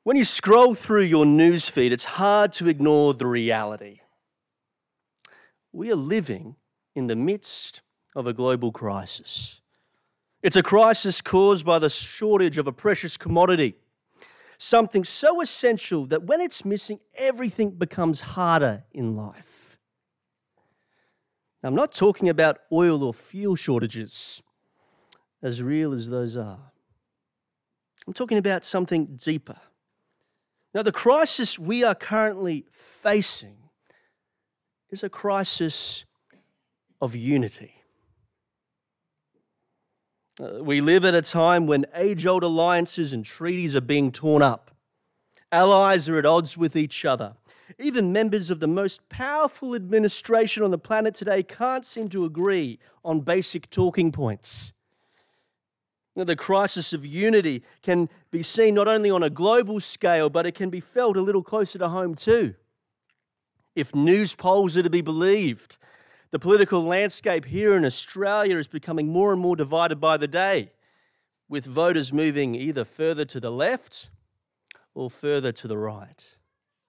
When you scroll through your newsfeed, it's hard to ignore the reality. We are living in the midst of a global crisis. It's a crisis caused by the shortage of a precious commodity, something so essential that when it's missing, everything becomes harder in life. Now, I'm not talking about oil or fuel shortages, as real as those are. I'm talking about something deeper. Now, the crisis we are currently facing is a crisis of unity. We live at a time when age-old alliances and treaties are being torn up. Allies are at odds with each other. Even members of the most powerful administration on the planet today can't seem to agree on basic talking points. Now, the crisis of unity can be seen not only on a global scale, but it can be felt a little closer to home too. If news polls are to be believed, the political landscape here in Australia is becoming more and more divided by the day, with voters moving either further to the left or further to the right.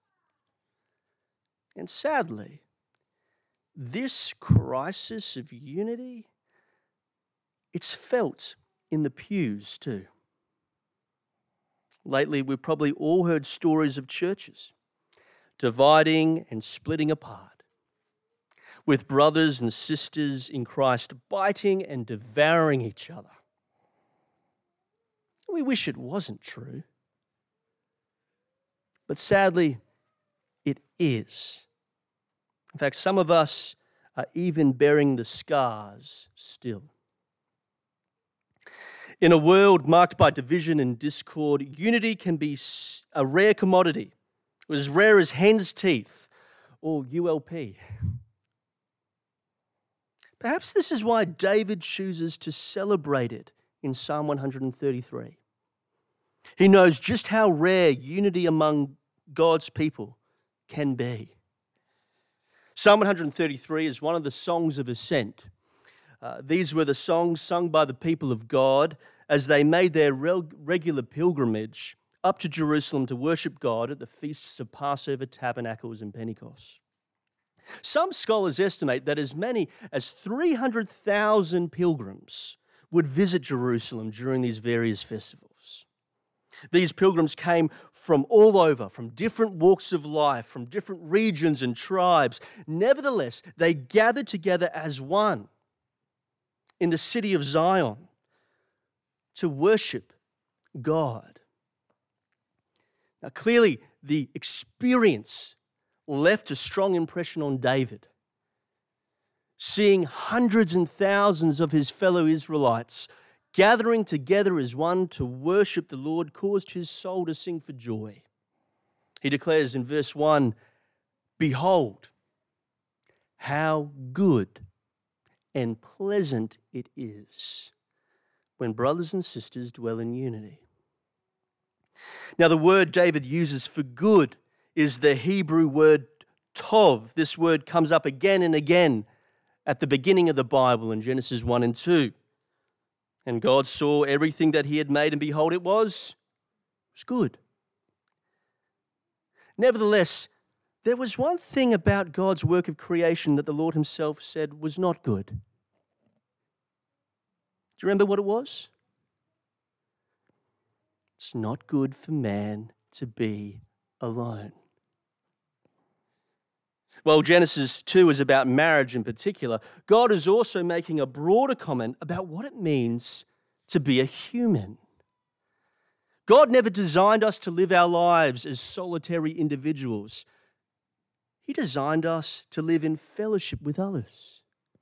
And sadly, this crisis of unity, it's felt in the pews too. Lately, we've probably all heard stories of churches dividing and splitting apart, with brothers and sisters in Christ biting and devouring each other. We wish it wasn't true, but sadly, it is. In fact, some of us are even bearing the scars still. In a world marked by division and discord, unity can be a rare commodity, as rare as hen's teeth or ULP. Perhaps this is why David chooses to celebrate it in Psalm 133. He knows just how rare unity among God's people can be. Psalm 133 is one of the songs of ascent. These were the songs sung by the people of God as they made their regular pilgrimage up to Jerusalem to worship God at the feasts of Passover, Tabernacles, and Pentecost. Some scholars estimate that as many as 300,000 pilgrims would visit Jerusalem during these various festivals. These pilgrims came from all over, from different walks of life, from different regions and tribes. Nevertheless, they gathered together as one in the city of Zion to worship God. Now, clearly, the experience left a strong impression on David. Seeing hundreds and thousands of his fellow Israelites gathering together as one to worship the Lord caused his soul to sing for joy. He declares in verse 1, "Behold, how good and pleasant it is when brothers and sisters dwell in unity." Now, the word David uses for good is the Hebrew word tov. This word comes up again and again at the beginning of the Bible in Genesis 1 and 2. And God saw everything that he had made, and behold, it was good. Nevertheless, there was one thing about God's work of creation that the Lord himself said was not good. Do you remember what it was? It's not good for man to be alone. Well, Genesis 2 is about marriage in particular. God is also making a broader comment about what it means to be a human. God never designed us to live our lives as solitary individuals. He designed us to live in fellowship with others.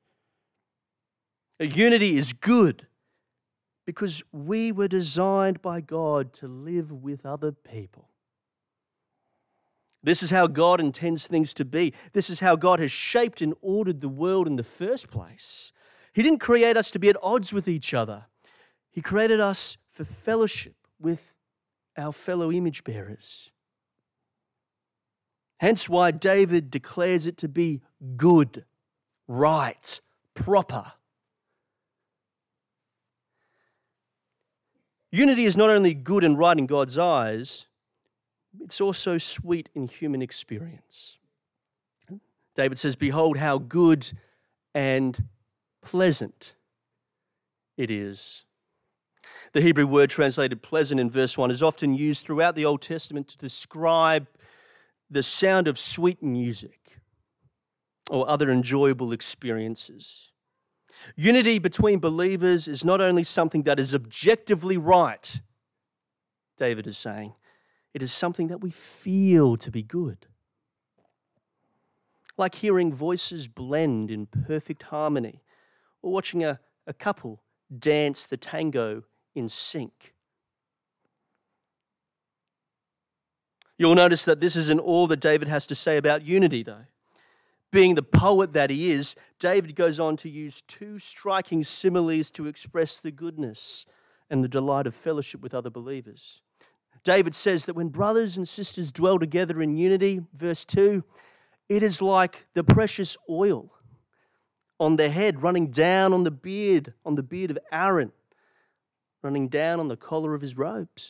Unity is good because we were designed by God to live with other people. This is how God intends things to be. This is how God has shaped and ordered the world in the first place. He didn't create us to be at odds with each other. He created us for fellowship with our fellow image bearers. Hence why David declares it to be good, right, proper. Unity is not only good and right in God's eyes, it's also sweet in human experience. David says, "Behold how good and pleasant it is." The Hebrew word translated pleasant in verse 1 is often used throughout the Old Testament to describe the sound of sweet music or other enjoyable experiences. Unity between believers is not only something that is objectively right, David is saying, it is something that we feel to be good. Like hearing voices blend in perfect harmony, or watching a couple dance the tango in sync. You'll notice that this isn't all that David has to say about unity, though. Being the poet that he is, David goes on to use two striking similes to express the goodness and the delight of fellowship with other believers. David says that when brothers and sisters dwell together in unity, verse 2, it is like the precious oil on the head running down on the beard of Aaron, running down on the collar of his robes.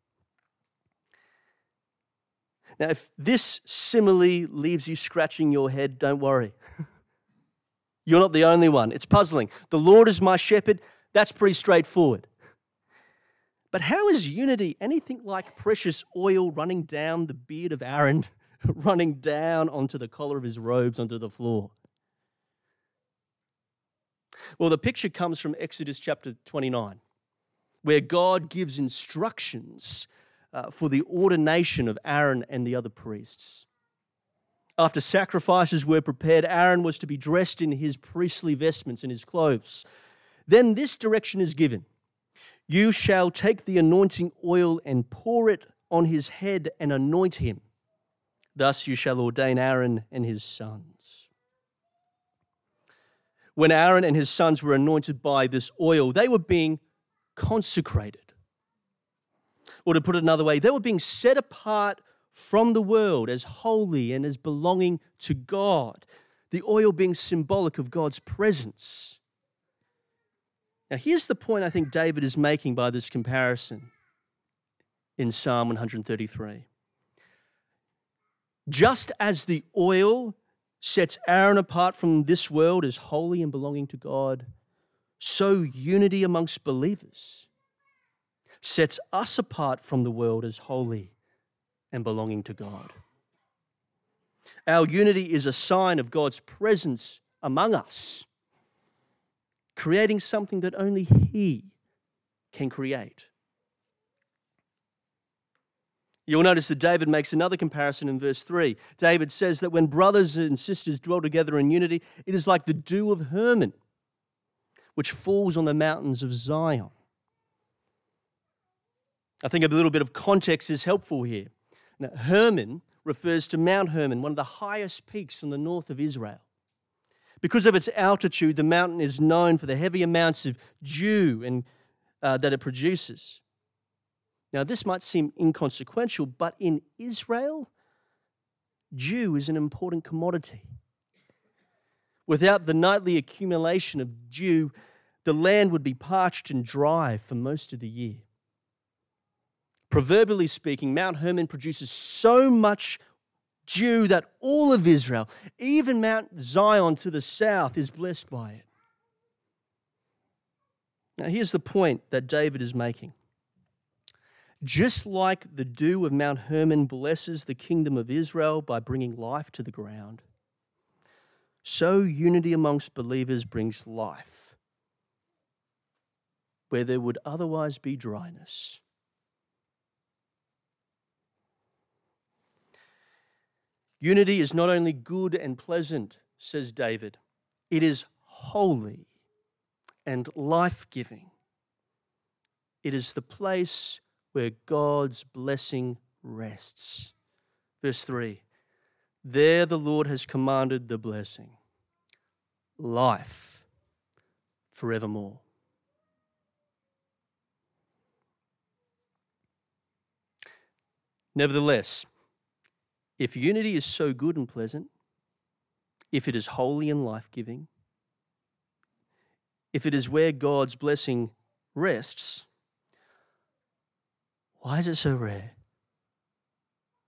Now, if this simile leaves you scratching your head, don't worry. You're not the only one. It's puzzling. The Lord is my shepherd. That's pretty straightforward. But how is unity anything like precious oil running down the beard of Aaron, running down onto the collar of his robes onto the floor? Well, the picture comes from Exodus chapter 29, where God gives instructions for the ordination of Aaron and the other priests. After sacrifices were prepared, Aaron was to be dressed in his priestly vestments and his clothes. Then this direction is given: you shall take the anointing oil and pour it on his head and anoint him. Thus you shall ordain Aaron and his sons. When Aaron and his sons were anointed by this oil, they were being consecrated. Or to put it another way, they were being set apart from the world as holy and as belonging to God, the oil being symbolic of God's presence. Now, here's the point I think David is making by this comparison in Psalm 133. Just as the oil sets Aaron apart from this world as holy and belonging to God, so unity amongst believers sets us apart from the world as holy and belonging to God. Our unity is a sign of God's presence among us, creating something that only He can create. You'll notice that David makes another comparison in verse 3. David says that when brothers and sisters dwell together in unity, it is like the dew of Hermon, which falls on the mountains of Zion. I think a little bit of context is helpful here. Now, Hermon refers to Mount Hermon, one of the highest peaks in the north of Israel. Because of its altitude, the mountain is known for the heavy amounts of dew that it produces. Now, this might seem inconsequential, but in Israel, dew is an important commodity. Without the nightly accumulation of dew, the land would be parched and dry for most of the year. Proverbially speaking, Mount Hermon produces so much dew that all of Israel, even Mount Zion to the south, is blessed by it. Now, here's the point that David is making. Just like the dew of Mount Hermon blesses the kingdom of Israel by bringing life to the ground, so unity amongst believers brings life where there would otherwise be dryness. Unity is not only good and pleasant, says David, it is holy and life-giving. It is the place where God's blessing rests. Verse 3, there the Lord has commanded the blessing, life forevermore. Nevertheless, if unity is so good and pleasant, if it is holy and life-giving, if it is where God's blessing rests, why is it so rare?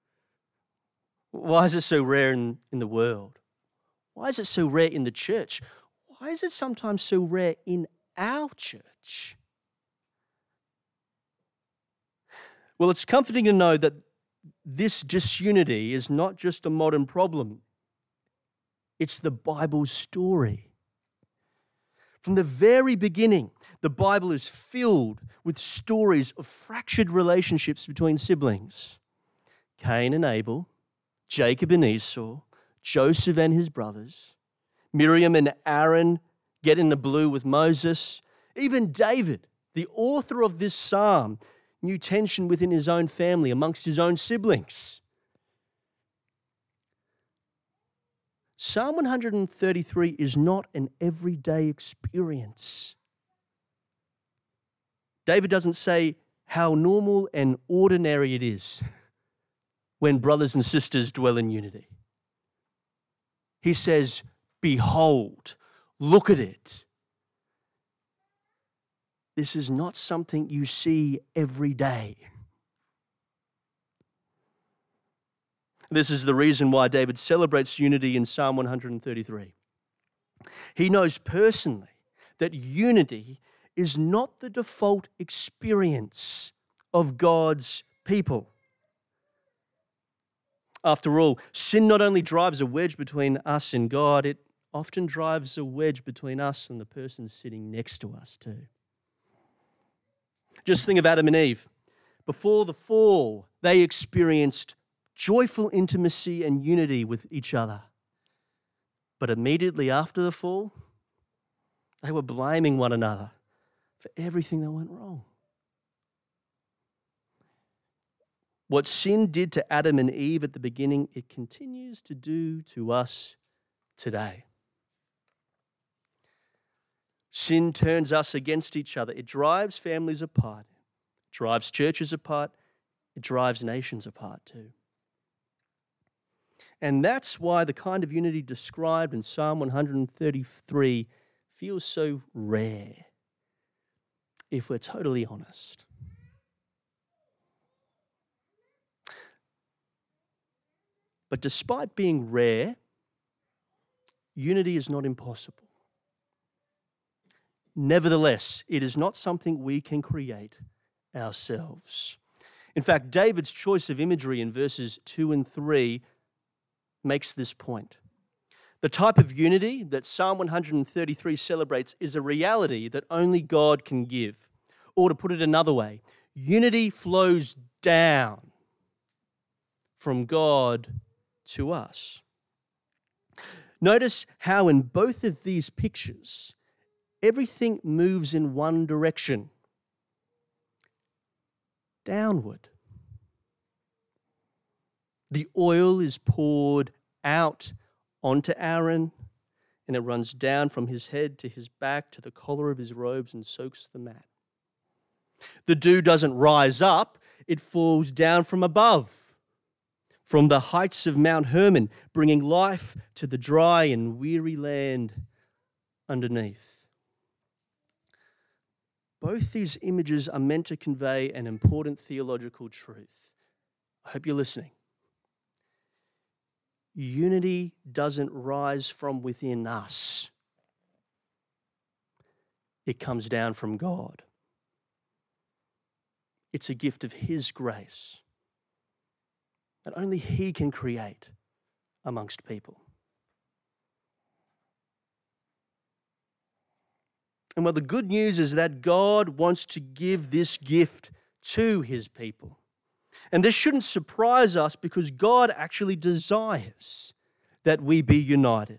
Why is it so rare in the world? Why is it so rare in the church? Why is it sometimes so rare in our church? Well, it's comforting to know that this disunity is not just a modern problem. It's the Bible's story. From the very beginning, the Bible is filled with stories of fractured relationships between siblings. Cain and Abel, Jacob and Esau, Joseph and his brothers, Miriam and Aaron get in the blue with Moses. Even David, the author of this psalm, knew tension within his own family, amongst his own siblings. Psalm 133 is not an everyday experience. David doesn't say how normal and ordinary it is when brothers and sisters dwell in unity. He says, behold, look at it. This is not something you see every day. This is the reason why David celebrates unity in Psalm 133. He knows personally that unity is not the default experience of God's people. After all, sin not only drives a wedge between us and God, it often drives a wedge between us and the person sitting next to us too. Just think of Adam and Eve. Before the fall, they experienced joyful intimacy and unity with each other. But immediately after the fall, they were blaming one another for everything that went wrong. What sin did to Adam and Eve at the beginning, it continues to do to us today. Sin turns us against each other. It drives families apart. It drives churches apart. It drives nations apart too. And that's why the kind of unity described in Psalm 133 feels so rare, if we're totally honest. But despite being rare, unity is not impossible. Nevertheless, it is not something we can create ourselves. In fact, David's choice of imagery in verses 2 and 3 makes this point. The type of unity that Psalm 133 celebrates is a reality that only God can give. Or to put it another way, unity flows down from God to us. Notice how in both of these pictures, everything moves in one direction, downward. The oil is poured out onto Aaron, and it runs down from his head to his back to the collar of his robes and soaks the mat. The dew doesn't rise up, it falls down from above, from the heights of Mount Hermon, bringing life to the dry and weary land underneath. Both these images are meant to convey an important theological truth. I hope you're listening. Unity doesn't rise from within us. It comes down from God. It's a gift of His grace that only He can create amongst people. And well, the good news is that God wants to give this gift to His people. And this shouldn't surprise us because God actually desires that we be united.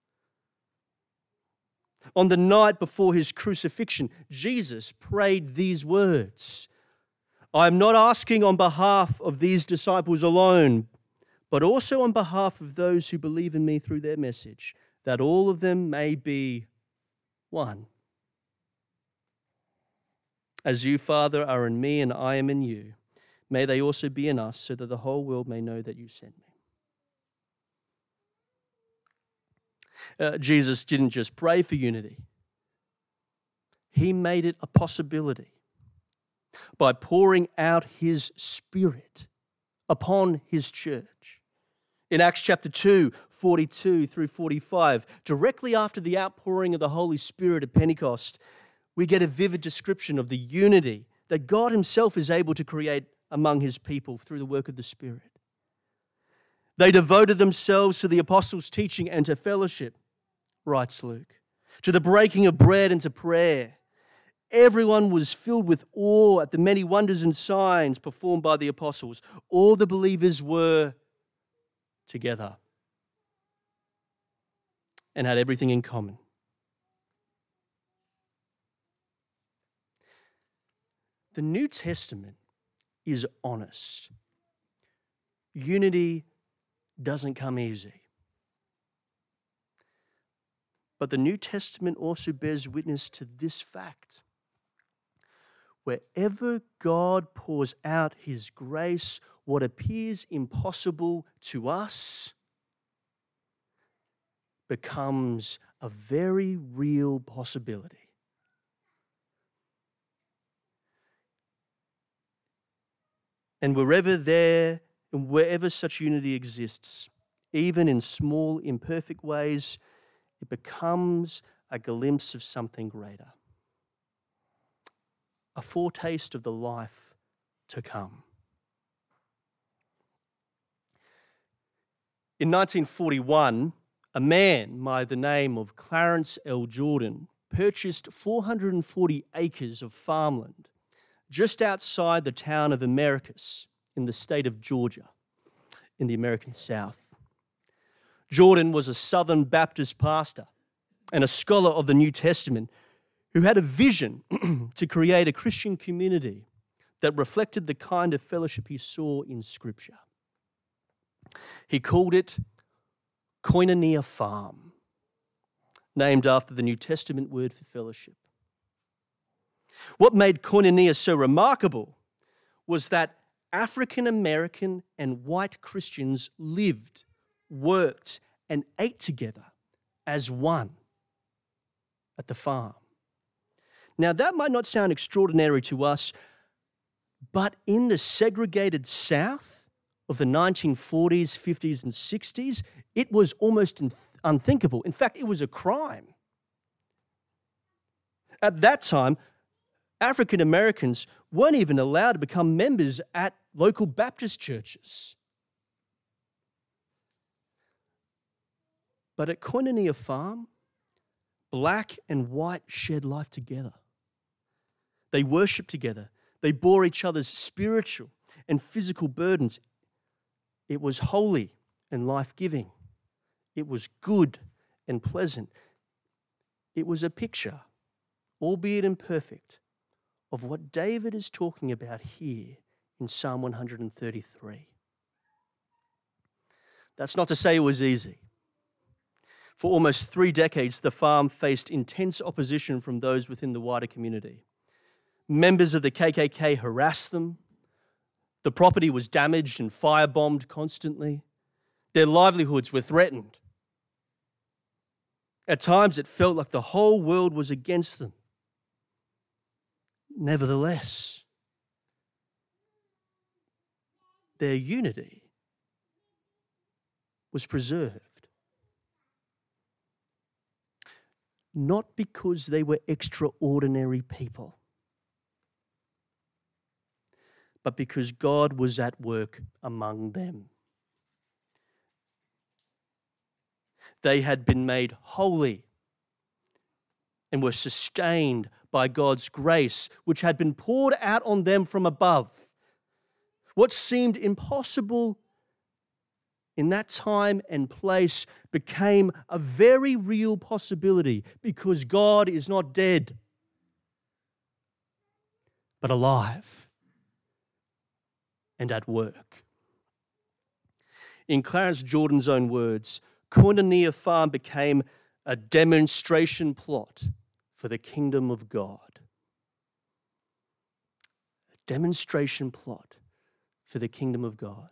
On the night before His crucifixion, Jesus prayed these words, I am not asking on behalf of these disciples alone, but also on behalf of those who believe in me through their message, that all of them may be one. As you, Father, are in me and I am in you, may they also be in us, so that the whole world may know that you sent me. Jesus didn't just pray for unity. He made it a possibility by pouring out His Spirit upon His church In Acts chapter 2, 42 through 45, directly after the outpouring of the Holy Spirit at Pentecost, we get a vivid description of the unity that God himself is able to create among his people through the work of the Spirit. They devoted themselves to the apostles' teaching and to fellowship, writes Luke, to the breaking of bread and to prayer. Everyone was filled with awe at the many wonders and signs performed by the apostles. All the believers were together and had everything in common. The New Testament is honest. Unity doesn't come easy. But the New Testament also bears witness to this fact. Wherever God pours out his grace, what appears impossible to us becomes a very real possibility. And wherever such unity exists, even in small, imperfect ways, it becomes a glimpse of something greater, a foretaste of the life to come. In 1941, a man by the name of Clarence L. Jordan purchased 440 acres of farmland just outside the town of Americus in the state of Georgia in the American South. Jordan was a Southern Baptist pastor and a scholar of the New Testament who had a vision to create a Christian community that reflected the kind of fellowship he saw in Scripture. He called it Koinonia Farm, named after the New Testament word for fellowship. What made Koinonia so remarkable was that African American and white Christians lived, worked, and ate together as one at the farm. Now, that might not sound extraordinary to us, but in the segregated South of the 1940s, 50s, and 60s, it was almost unthinkable. In fact, it was a crime. At that time, African Americans weren't even allowed to become members at local Baptist churches. But at Koinonia Farm, black and white shared life together. They worshiped together. They bore each other's spiritual and physical burdens. It was holy and life-giving. It was good and pleasant. It was a picture, albeit imperfect, of what David is talking about here in Psalm 133. That's not to say it was easy. For almost 3 decades, the farm faced intense opposition from those within the wider community. Members of the KKK harassed them. The property was damaged and firebombed constantly. Their livelihoods were threatened. At times, it felt like the whole world was against them. Nevertheless, their unity was preserved. Not because they were extraordinary people, but because God was at work among them. They had been made holy and were sustained by God's grace, which had been poured out on them from above. What seemed impossible in that time and place became a very real possibility because God is not dead, but alive and at work. In Clarence Jordan's own words, Koinonia Farm became a demonstration plot for the kingdom of God. A demonstration plot for the kingdom of God.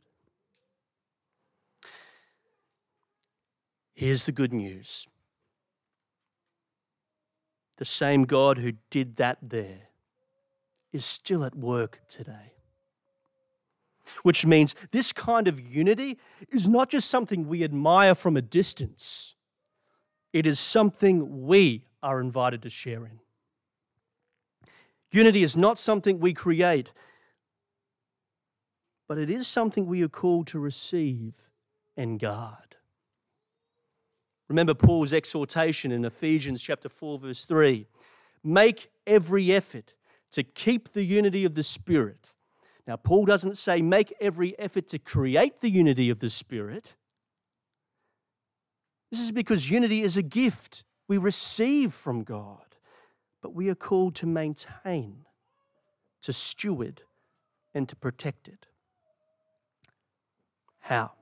Here's the good news. The same God who did that there is still at work today. which means this kind of unity is not just something we admire from a distance. It is something we are invited to share in. Unity is not something we create, but it is something we are called to receive and guard. Remember Paul's exhortation in Ephesians chapter 4, verse 3. Make every effort to keep the unity of the Spirit. Now, Paul doesn't say make every effort to create the unity of the Spirit. This is because unity is a gift we receive from God, but we are called to maintain, to steward, and to protect it. How?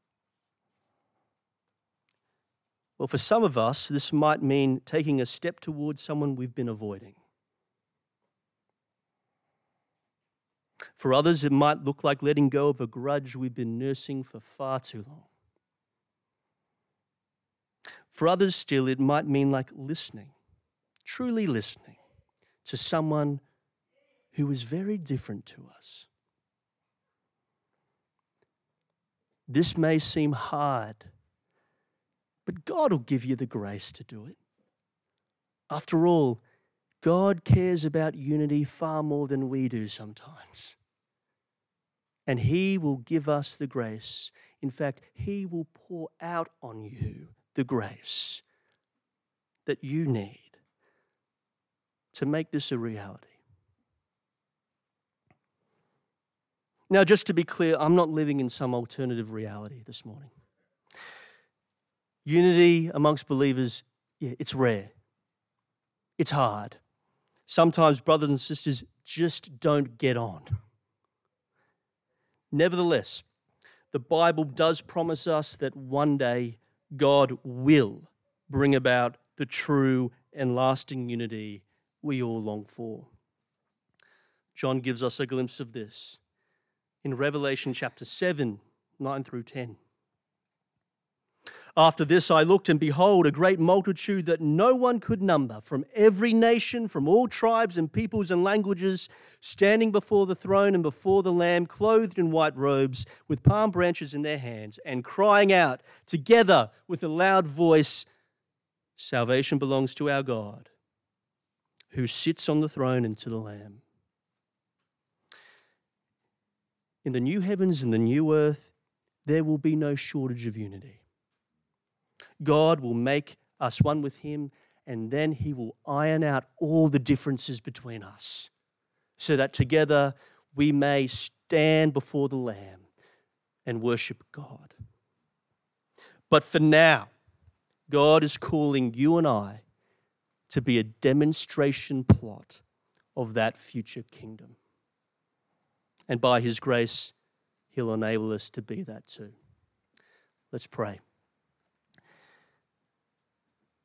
Well, for some of us, this might mean taking a step towards someone we've been avoiding. For others, it might look like letting go of a grudge we've been nursing for far too long. For others still, it might mean like listening, truly listening to someone who is very different to us. This may seem hard, but God will give you the grace to do it. After all, God cares about unity far more than we do sometimes. And He will give us the grace. In fact, He will pour out on you the grace that you need to make this a reality. Now, just to be clear, I'm not living in some alternative reality this morning. Unity amongst believers, it's rare. It's hard. Sometimes brothers and sisters just don't get on. Nevertheless, the Bible does promise us that one day God will bring about the true and lasting unity we all long for. John gives us a glimpse of this in Revelation chapter 7, 9 through 10. After this I looked, and behold, a great multitude that no one could number, from every nation, from all tribes and peoples and languages, standing before the throne and before the Lamb, clothed in white robes, with palm branches in their hands, and crying out together with a loud voice, Salvation belongs to our God, who sits on the throne, and to the Lamb. In the new heavens and the new earth, there will be no shortage of unity. God will make us one with Him, and then He will iron out all the differences between us, so that together we may stand before the Lamb and worship God. But for now, God is calling you and I to be a demonstration plot of that future kingdom. And by His grace, He'll enable us to be that too. Let's pray.